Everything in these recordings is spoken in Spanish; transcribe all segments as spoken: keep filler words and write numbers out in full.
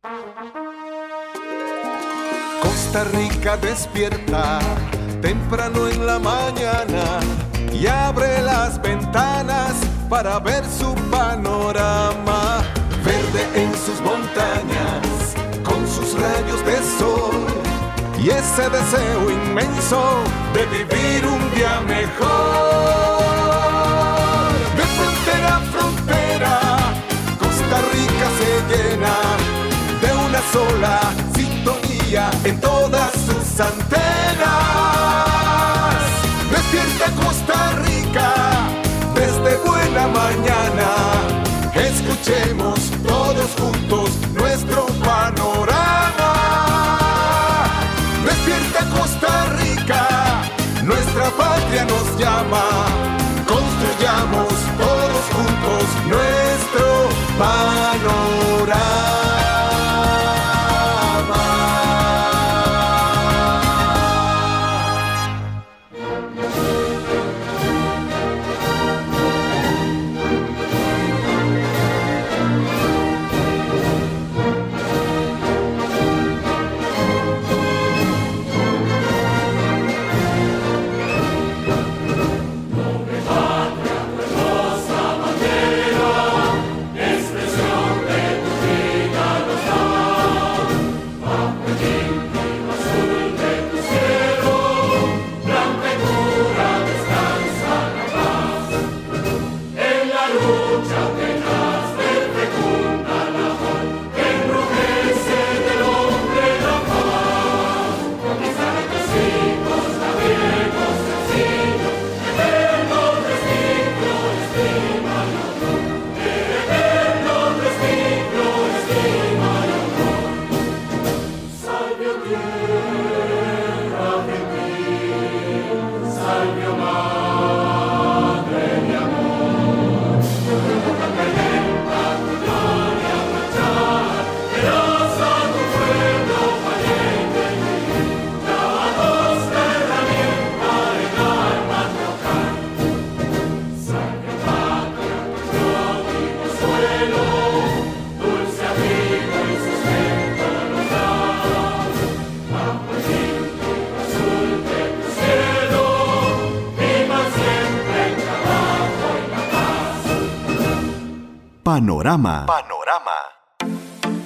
Costa Rica despierta temprano en la mañana y abre las ventanas para ver su panorama. Verde en sus montañas, con sus rayos de sol y ese deseo inmenso de vivir un día mejor. De frontera a frontera, Costa Rica se llena de una sola sintonía en todas sus antenas. Despierta Costa Rica desde buena mañana. Escuchemos todos juntos nuestro panorama. Despierta Costa Rica, nuestra patria nos llama. Construyamos todos juntos nuestro panorama. Panorama. Panorama.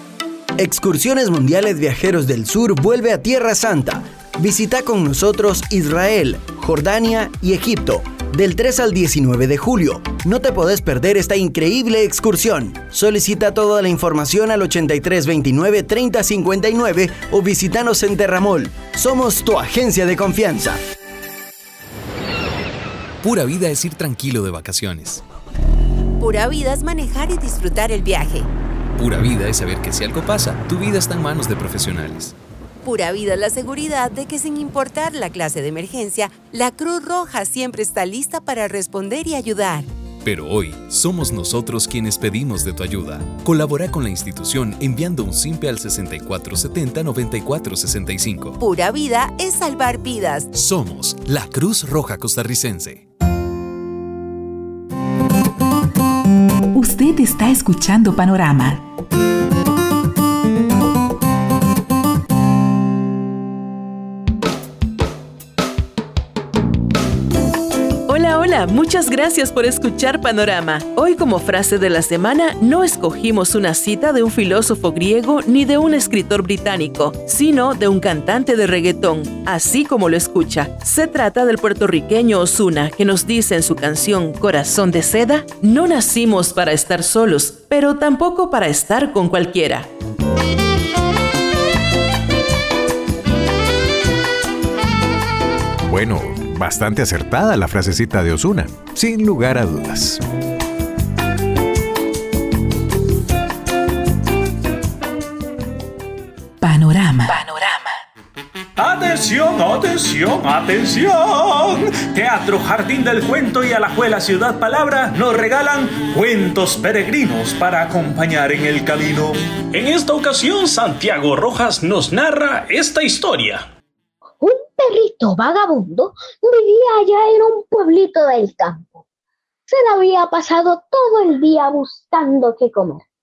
Excursiones Mundiales Viajeros del Sur vuelve a Tierra Santa. Visita con nosotros Israel, Jordania y Egipto del tres al diecinueve de julio. No te podés perder esta increíble excursión. Solicita toda la información al ochenta y tres veintinueve treinta cincuenta y nueve o visítanos en Terramol. Somos tu agencia de confianza. Pura vida es ir tranquilo de vacaciones. Pura vida es manejar y disfrutar el viaje. Pura vida es saber que si algo pasa, tu vida está en manos de profesionales. Pura vida es la seguridad de que sin importar la clase de emergencia, la Cruz Roja siempre está lista para responder y ayudar. Pero hoy, somos nosotros quienes pedimos de tu ayuda. Colabora con la institución enviando un simpe al sesenta y cuatro setenta noventa y cuatro sesenta y cinco. Pura vida es salvar vidas. Somos la Cruz Roja Costarricense. Usted está escuchando Panorama. Hola, hola, muchas gracias por escuchar Panorama. Hoy como frase de la semana no escogimos una cita de un filósofo griego ni de un escritor británico, sino de un cantante de reggaetón, así como lo escucha. Se trata del puertorriqueño Ozuna, que nos dice en su canción Corazón de Seda: no nacimos para estar solos, pero tampoco para estar con cualquiera. Bueno, bastante acertada la frasecita de Ozuna, sin lugar a dudas. Panorama. Panorama. Atención, atención, atención. Teatro Jardín del Cuento y Alajuela Ciudad Palabra nos regalan cuentos peregrinos para acompañar en el camino. En esta ocasión, Santiago Rojas nos narra esta historia. Un perrito vagabundo vivía allá en un pueblito del campo. Se le había pasado todo el día buscando qué comer.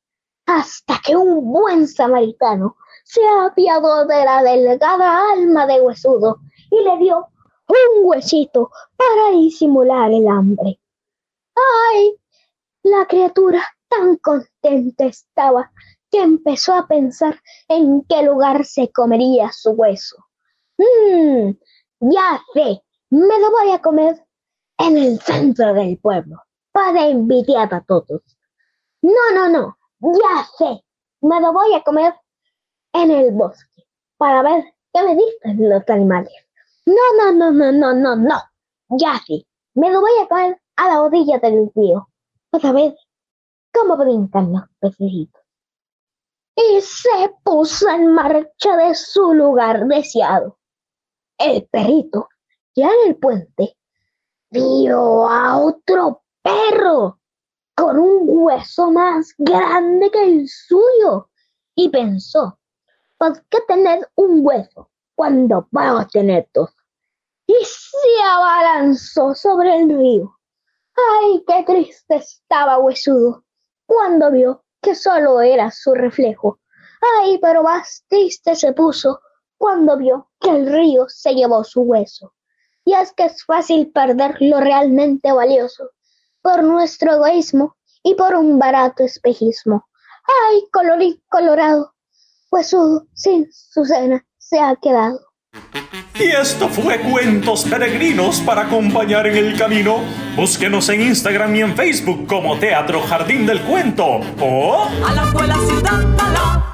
hasta que un buen samaritano se apiadó de la delgada alma de Huesudo y le dio un huesito para disimular el hambre. ¡Ay! La criatura tan contenta estaba que empezó a pensar en qué lugar se comería su hueso. Mmm, ya sé, me lo voy a comer en el centro del pueblo para invitar a todos. No, no, no, ya sé, me lo voy a comer en el bosque para ver qué me dicen los animales. No, no, no, no, no, no, no, ya sé, me lo voy a comer a la orilla del río para ver cómo brincan los pececitos. Y se puso en marcha de su lugar deseado. El perrito, ya en el puente, vio a otro perro con un hueso más grande que el suyo y pensó, ¿por qué tener un hueso cuando puedo tener dos? Y se abalanzó sobre el río. ¡Ay, qué triste estaba Huesudo cuando vio que solo era su reflejo! ¡Ay, pero más triste se puso cuando vio que el río se llevó su hueso! Y es que es fácil perder lo realmente valioso por nuestro egoísmo y por un barato espejismo. ¡Ay, colorín colorado! Huesudo sin su cena se ha quedado. Y esto fue Cuentos Peregrinos para acompañar en el camino. Búsquenos en Instagram y en Facebook como Teatro Jardín del Cuento o A la escuela Ciudad Palabra.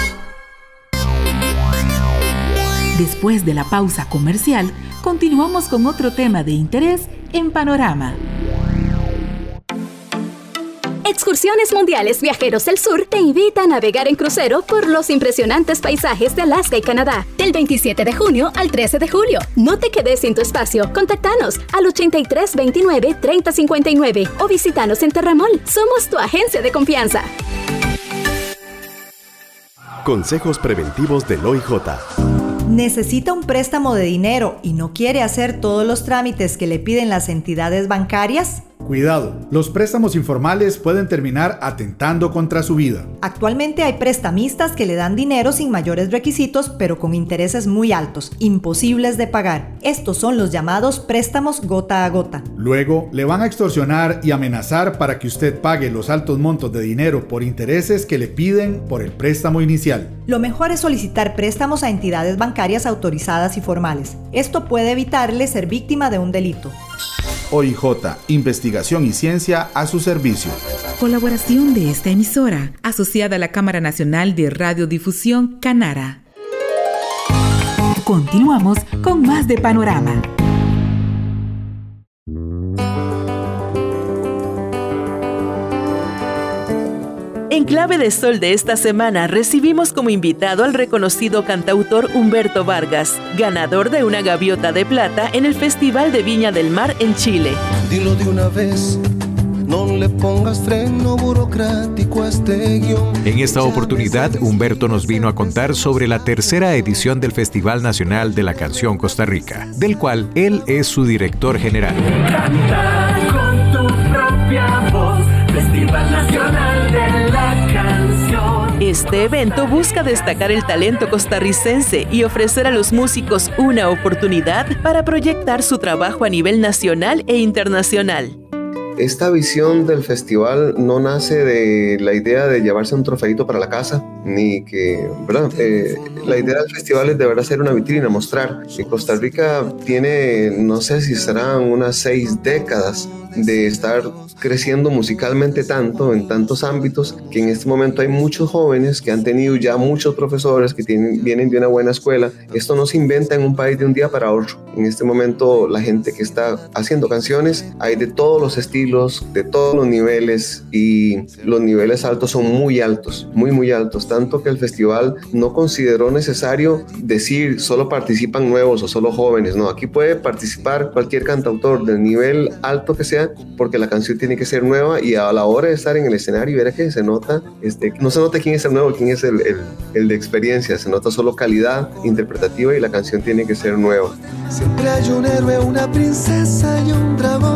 Después de la pausa comercial, continuamos con otro tema de interés en Panorama. Excursiones Mundiales Viajeros del Sur te invita a navegar en crucero por los impresionantes paisajes de Alaska y Canadá, del veintisiete de junio al trece de julio. No te quedes sin tu espacio. Contáctanos al ochenta y tres veintinueve treinta cincuenta y nueve o visítanos en Terramol. Somos tu agencia de confianza. Consejos preventivos del O I J. ¿Necesita un préstamo de dinero y no quiere hacer todos los trámites que le piden las entidades bancarias? Cuidado, los préstamos informales pueden terminar atentando contra su vida. Actualmente hay prestamistas que le dan dinero sin mayores requisitos, pero con intereses muy altos, imposibles de pagar. Estos son los llamados préstamos gota a gota. Luego, le van a extorsionar y amenazar para que usted pague los altos montos de dinero por intereses que le piden por el préstamo inicial. Lo mejor es solicitar préstamos a entidades bancarias autorizadas y formales. Esto puede evitarle ser víctima de un delito. O I J, investigación y ciencia a su servicio. Colaboración de esta emisora, asociada a la Cámara Nacional de Radiodifusión Canara. Continuamos con más de Panorama. En Clave de Sol de esta semana recibimos como invitado al reconocido cantautor Humberto Vargas, ganador de una gaviota de plata en el Festival de Viña del Mar en Chile. Dilo de una vez, no le pongas freno burocrático a este guión. En esta oportunidad, Humberto nos vino a contar sobre la tercera edición del Festival Nacional de la Canción Costa Rica, del cual él es su director general. Canta con tu propia voz, Festival Nacional de la Canción. Este evento busca destacar el talento costarricense y ofrecer a los músicos una oportunidad para proyectar su trabajo a nivel nacional e internacional. Esta visión del festival no nace de la idea de llevarse un trofeito para la casa, ni que, ¿verdad? Eh, la idea del festival es de verdad ser una vitrina, mostrar que Costa Rica tiene, no sé si serán unas seis décadas de estar creciendo musicalmente tanto, en tantos ámbitos, que en este momento hay muchos jóvenes que han tenido ya muchos profesores que tienen, vienen de una buena escuela. Esto no se inventa en un país de un día para otro. En este momento la gente que está haciendo canciones, hay de todos los estilos, de todos los niveles, y los niveles altos son muy altos, muy muy altos, tanto que el festival no consideró necesario decir solo participan nuevos o solo jóvenes. No, aquí puede participar cualquier cantautor del nivel alto que sea, porque la canción tiene que ser nueva, y a la hora de estar en el escenario, verá que se nota, este, no se nota quién es el nuevo, quién es el, el, el de experiencia, se nota solo calidad interpretativa y la canción tiene que ser nueva. Siempre hay un héroe, una princesa y un dragón.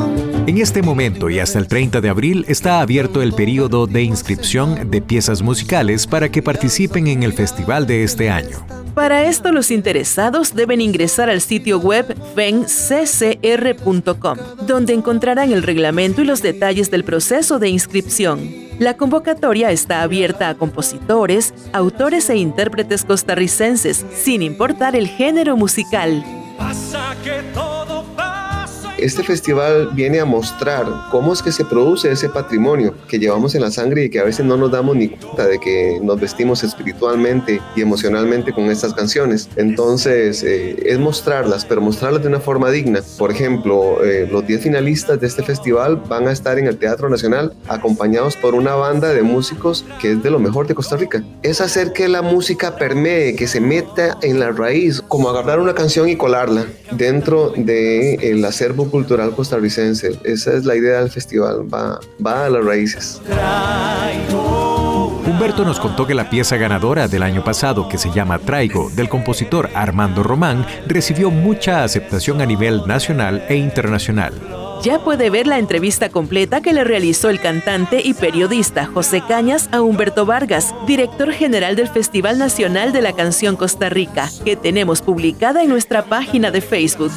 En este momento y hasta el treinta de abril está abierto el periodo de inscripción de piezas musicales para que participen en el festival de este año. Para esto, los interesados deben ingresar al sitio web fen c c r punto com, donde encontrarán el reglamento y los detalles del proceso de inscripción. La convocatoria está abierta a compositores, autores e intérpretes costarricenses, sin importar el género musical. Pasa que todo pasa. Este festival viene a mostrar cómo es que se produce ese patrimonio que llevamos en la sangre y que a veces no nos damos ni cuenta de que nos vestimos espiritualmente y emocionalmente con estas canciones. Entonces, eh, es mostrarlas, pero mostrarlas de una forma digna. Por ejemplo, eh, los diez finalistas de este festival van a estar en el Teatro Nacional acompañados por una banda de músicos que es de lo mejor de Costa Rica. Es hacer que la música permee, que se meta en la raíz, como agarrar una canción y colarla dentro del acervo cultural costarricense. Esa es la idea del festival, va, va a las raíces. Humberto nos contó que la pieza ganadora del año pasado, que se llama Traigo, del compositor Armando Román, recibió mucha aceptación a nivel nacional e internacional. Ya puede ver la entrevista completa que le realizó el cantante y periodista José Cañas a Humberto Vargas, director general del Festival Nacional de la Canción Costa Rica, que tenemos publicada en nuestra página de Facebook.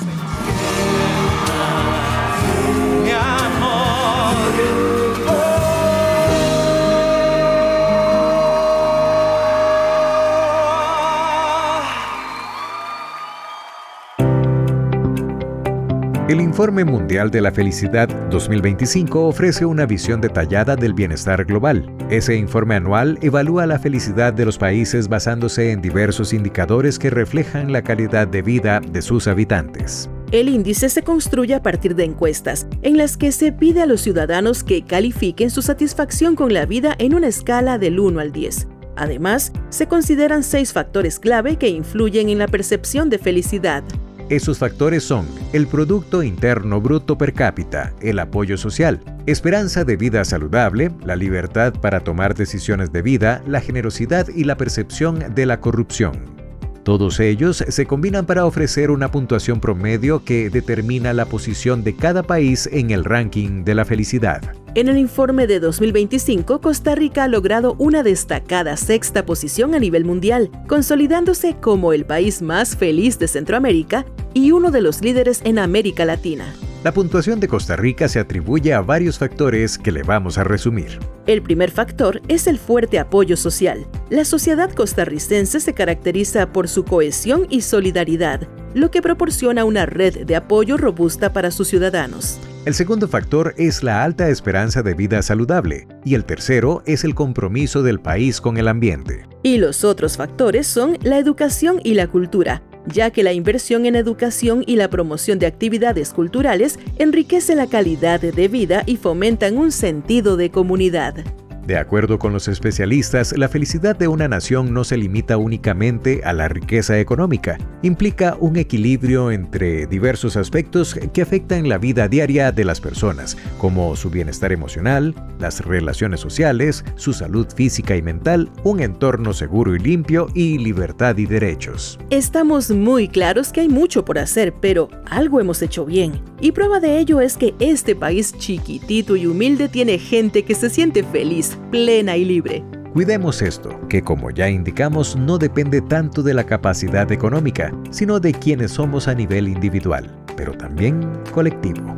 El Informe Mundial de la Felicidad dos mil veinticinco ofrece una visión detallada del bienestar global. Ese informe anual evalúa la felicidad de los países basándose en diversos indicadores que reflejan la calidad de vida de sus habitantes. El índice se construye a partir de encuestas, en las que se pide a los ciudadanos que califiquen su satisfacción con la vida en una escala del uno al diez. Además, se consideran seis factores clave que influyen en la percepción de felicidad. Esos factores son el Producto Interno Bruto per cápita, el apoyo social, esperanza de vida saludable, la libertad para tomar decisiones de vida, la generosidad y la percepción de la corrupción. Todos ellos se combinan para ofrecer una puntuación promedio que determina la posición de cada país en el ranking de la felicidad. En el informe de dos mil veinticinco, Costa Rica ha logrado una destacada sexta posición a nivel mundial, consolidándose como el país más feliz de Centroamérica y uno de los líderes en América Latina. La puntuación de Costa Rica se atribuye a varios factores que le vamos a resumir. El primer factor es el fuerte apoyo social. La sociedad costarricense se caracteriza por su cohesión y solidaridad, lo que proporciona una red de apoyo robusta para sus ciudadanos. El segundo factor es la alta esperanza de vida saludable y el tercero es el compromiso del país con el ambiente. Y los otros factores son la educación y la cultura, ya que la inversión en educación y la promoción de actividades culturales enriquece la calidad de vida y fomentan un sentido de comunidad. De acuerdo con los especialistas, la felicidad de una nación no se limita únicamente a la riqueza económica. Implica un equilibrio entre diversos aspectos que afectan la vida diaria de las personas, como su bienestar emocional, las relaciones sociales, su salud física y mental, un entorno seguro y limpio y libertad y derechos. Estamos muy claros que hay mucho por hacer, pero algo hemos hecho bien. Y prueba de ello es que este país chiquitito y humilde tiene gente que se siente feliz, plena y libre. Cuidemos esto, que como ya indicamos no depende tanto de la capacidad económica, sino de quienes somos a nivel individual, pero también colectivo.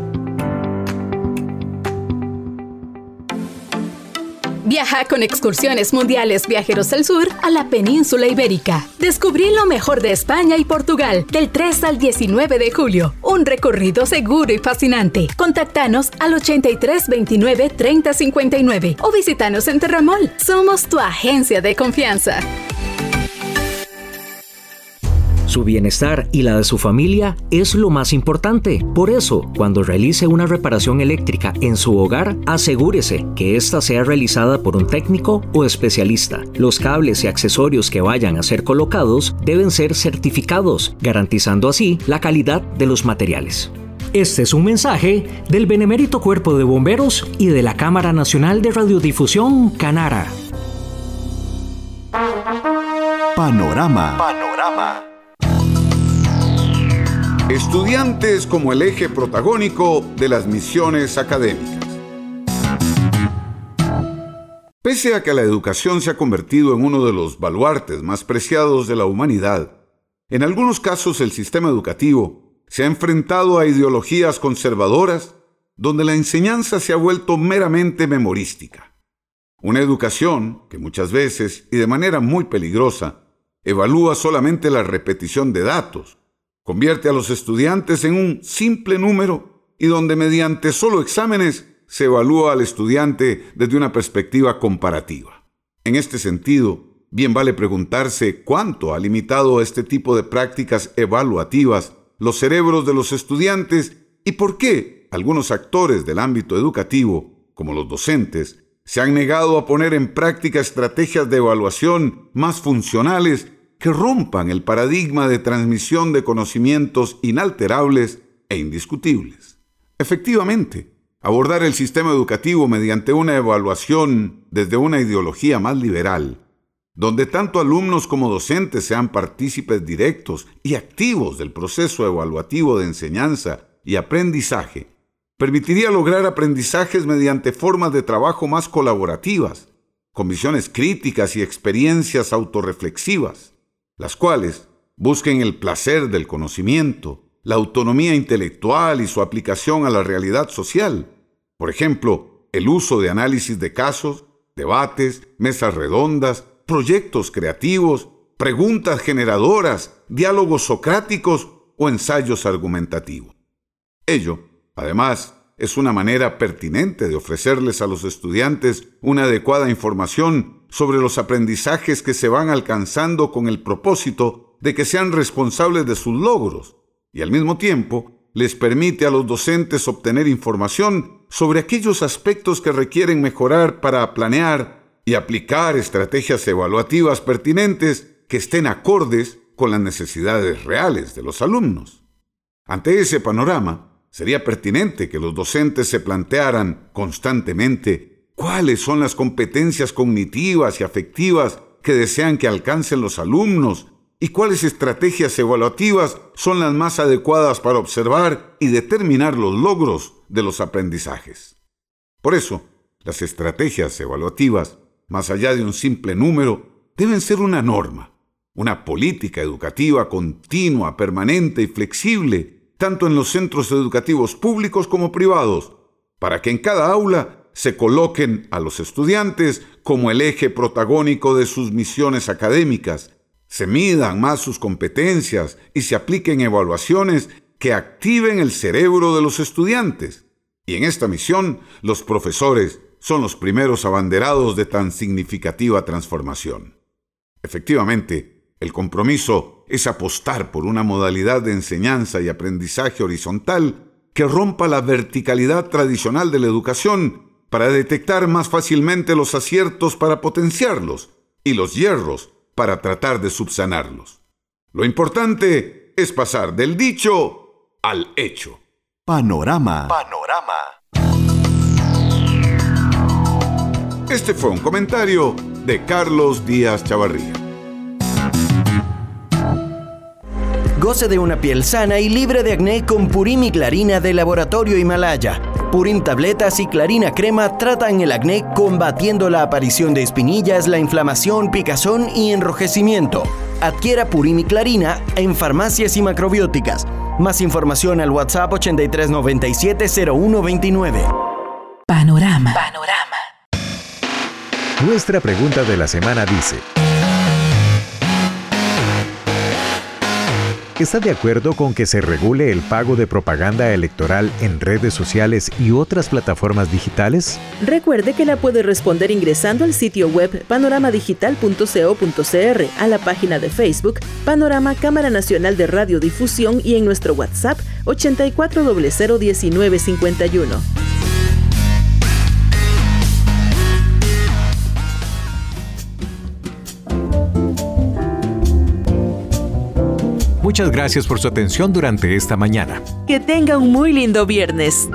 Viaja con Excursiones Mundiales Viajeros del Sur a la península ibérica. Descubrí lo mejor de España y Portugal del tres al diecinueve de julio. Un recorrido seguro y fascinante. Contactanos al ochenta y tres veintinueve treinta cincuenta y nueve o visítanos en Terramol. Somos tu agencia de confianza. Su bienestar y la de su familia es lo más importante. Por eso, cuando realice una reparación eléctrica en su hogar, asegúrese que ésta sea realizada por un técnico o especialista. Los cables y accesorios que vayan a ser colocados deben ser certificados, garantizando así la calidad de los materiales. Este es un mensaje del Benemérito Cuerpo de Bomberos y de la Cámara Nacional de Radiodifusión, Canara. Panorama. Panorama. Estudiantes como el eje protagónico de las misiones académicas. Pese a que la educación se ha convertido en uno de los baluartes más preciados de la humanidad, en algunos casos el sistema educativo se ha enfrentado a ideologías conservadoras donde la enseñanza se ha vuelto meramente memorística. Una educación que muchas veces, y de manera muy peligrosa, evalúa solamente la repetición de datos, convierte a los estudiantes en un simple número y donde mediante solo exámenes se evalúa al estudiante desde una perspectiva comparativa. En este sentido, bien vale preguntarse cuánto ha limitado este tipo de prácticas evaluativas los cerebros de los estudiantes y por qué algunos actores del ámbito educativo, como los docentes, se han negado a poner en práctica estrategias de evaluación más funcionales que rompan el paradigma de transmisión de conocimientos inalterables e indiscutibles. Efectivamente, abordar el sistema educativo mediante una evaluación desde una ideología más liberal, donde tanto alumnos como docentes sean partícipes directos y activos del proceso evaluativo de enseñanza y aprendizaje, permitiría lograr aprendizajes mediante formas de trabajo más colaborativas, con visiones críticas y experiencias autorreflexivas, las cuales busquen el placer del conocimiento, la autonomía intelectual y su aplicación a la realidad social. Por ejemplo, el uso de análisis de casos, debates, mesas redondas, proyectos creativos, preguntas generadoras, diálogos socráticos o ensayos argumentativos. Ello, además, es una manera pertinente de ofrecerles a los estudiantes una adecuada información sobre los aprendizajes que se van alcanzando con el propósito de que sean responsables de sus logros y al mismo tiempo les permite a los docentes obtener información sobre aquellos aspectos que requieren mejorar para planear y aplicar estrategias evaluativas pertinentes que estén acordes con las necesidades reales de los alumnos. Ante ese panorama, sería pertinente que los docentes se plantearan constantemente cuáles son las competencias cognitivas y afectivas que desean que alcancen los alumnos y cuáles estrategias evaluativas son las más adecuadas para observar y determinar los logros de los aprendizajes. Por eso, las estrategias evaluativas, más allá de un simple número, deben ser una norma, una política educativa continua, permanente y flexible, tanto en los centros educativos públicos como privados, para que en cada aula se coloquen a los estudiantes como el eje protagónico de sus misiones académicas, se midan más sus competencias y se apliquen evaluaciones que activen el cerebro de los estudiantes. Y en esta misión, los profesores son los primeros abanderados de tan significativa transformación. Efectivamente, el compromiso es apostar por una modalidad de enseñanza y aprendizaje horizontal que rompa la verticalidad tradicional de la educación para detectar más fácilmente los aciertos para potenciarlos y los hierros para tratar de subsanarlos. Lo importante es pasar del dicho al hecho. Panorama. Panorama. Este fue un comentario de Carlos Díaz Chavarría. Goce de una piel sana y libre de acné con Purim y Clarina de Laboratorio Himalaya. Purim tabletas y Clarina crema tratan el acné combatiendo la aparición de espinillas, la inflamación, picazón y enrojecimiento. Adquiera Purim y Clarina en farmacias y macrobióticas. Más información al WhatsApp ochenta y tres noventa y siete cero uno veintinueve. Panorama. Panorama. Nuestra pregunta de la semana dice: ¿está de acuerdo con que se regule el pago de propaganda electoral en redes sociales y otras plataformas digitales? Recuerde que la puede responder ingresando al sitio web panorama digital punto co punto cr, a la página de Facebook Panorama Cámara Nacional de Radiodifusión y en nuestro WhatsApp ochenta y cuatro cero cero diecinueve cincuenta y uno. Muchas gracias por su atención durante esta mañana. Que tenga un muy lindo viernes.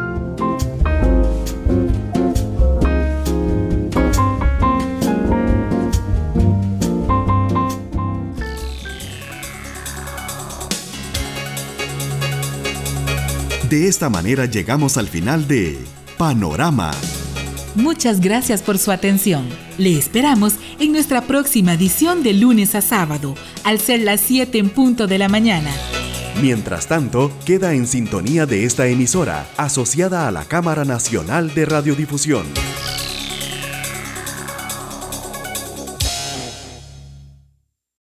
De esta manera llegamos al final de Panorama. Muchas gracias por su atención. Le esperamos en nuestra próxima edición de lunes a sábado, al ser las siete en punto de la mañana. Mientras tanto, queda en sintonía de esta emisora, asociada a la Cámara Nacional de Radiodifusión.